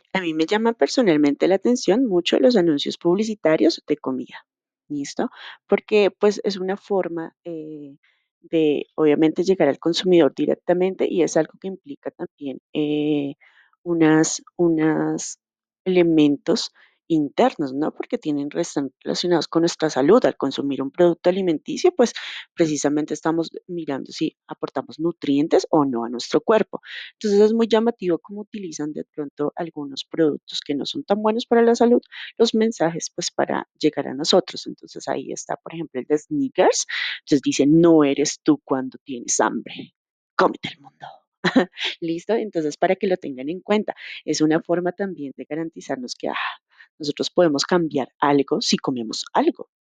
A mí me llaman personalmente la atención mucho los anuncios publicitarios de comida, ¿listo? Porque pues es una forma de obviamente llegar al consumidor directamente y es algo que implica también unas elementos internos, ¿no? Porque están relacionados con nuestra salud. Al consumir un producto alimenticio, pues precisamente estamos mirando si aportamos nutrientes o no a nuestro cuerpo. Entonces es muy llamativo cómo utilizan de pronto algunos productos que no son tan buenos para la salud, los mensajes pues para llegar a nosotros. Entonces ahí está, por ejemplo, el de Snickers. Entonces dice, no eres tú cuando tienes hambre, cómete el mundo. ¿Listo? Entonces, para que lo tengan en cuenta, es una forma también de garantizarnos que nosotros podemos cambiar algo si comemos algo.